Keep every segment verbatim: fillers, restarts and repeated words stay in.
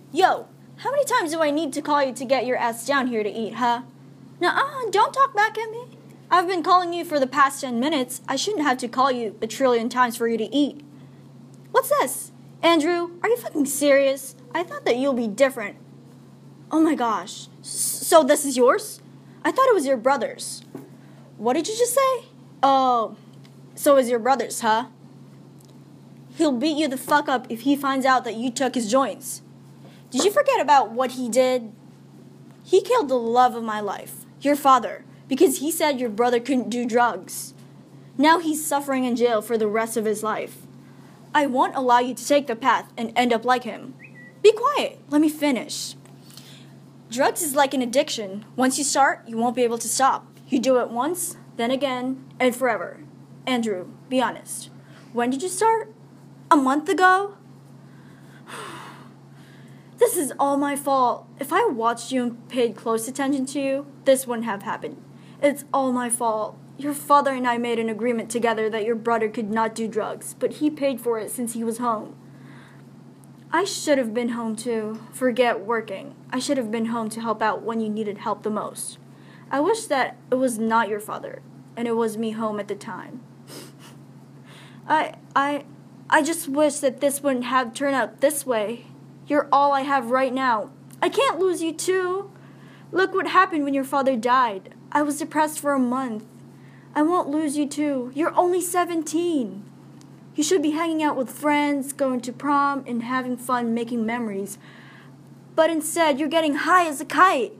Yo, how many times do I need to call you to get your ass down here to eat, huh? Nuh-uh, don't talk back at me. I've been calling you for the past ten minutes. I shouldn't have to call you a trillion times for you to eat. What's this? Andrew, are you fucking serious? I thought that you'll be different. Oh my gosh. So this is yours? I thought it was your brother's. What did you just say? Oh, so it's your brother's, huh? He'll beat you the fuck up if he finds out that you took his joints. Did you forget about what he did? He killed the love of my life, your father, because he said your brother couldn't do drugs. Now he's suffering in jail for the rest of his life. I won't allow you to take the path and end up like him. Be quiet. Let me finish. Drugs is like an addiction. Once you start, you won't be able to stop. You do it once, then again, and forever. Andrew, be honest. When did you start? A month ago? This is all my fault. If I watched you and paid close attention to you, this wouldn't have happened. It's all my fault. Your father and I made an agreement together that your brother could not do drugs, but he paid for it since he was home. I should have been home too. Forget working. I should have been home to help out when you needed help the most. I wish that it was not your father, and it was me home at the time. I, I, I just wish that this wouldn't have turned out this way. You're all I have right now. I can't lose you too. Look what happened when your father died. I was depressed for a month. I won't lose you too. You're only seventeen. You should be hanging out with friends, going to prom, and having fun making memories. But instead, you're getting high as a kite.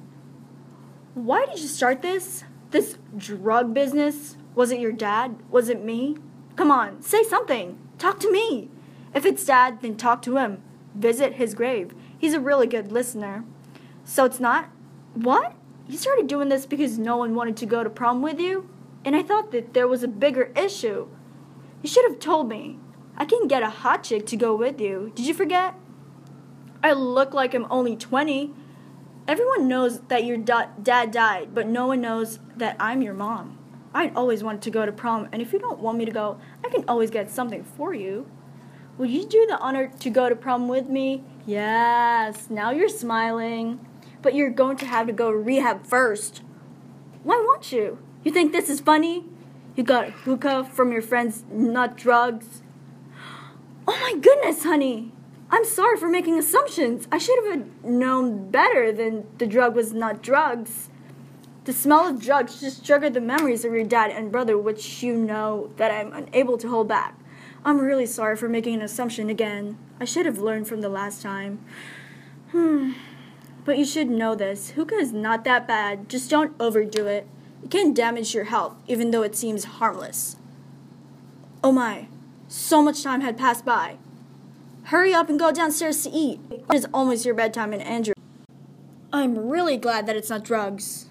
Why did you start this? This drug business? Was it your dad? Was it me? Come on, say something. Talk to me. If it's dad, then talk to him. Visit his grave. He's a really good listener. So it's not? What? You started doing this because no one wanted to go to prom with you? And I thought that there was a bigger issue. You should have told me. I can get a hot chick to go with you. Did you forget? I look like I'm only twenty. Everyone knows that your da- dad died, but no one knows that I'm your mom. I'd always wanted to go to prom, and if you don't want me to go, I can always get something for you. Will you do the honor to go to prom with me? Yes, now you're smiling. But you're going to have to go to rehab first. Why won't you? You think this is funny? You got hookah from your friends, not drugs. Oh my goodness, honey. I'm sorry for making assumptions. I should have known better than the drug was not drugs. The smell of drugs just triggered the memories of your dad and brother, which you know that I'm unable to hold back. I'm really sorry for making an assumption again. I should have learned from the last time. Hmm. But you should know this. Hookah is not that bad. Just don't overdo it. It can damage your health, even though it seems harmless. Oh my. So much time had passed by. Hurry up and go downstairs to eat. It is almost your bedtime, and Andrew. I'm really glad that it's not drugs.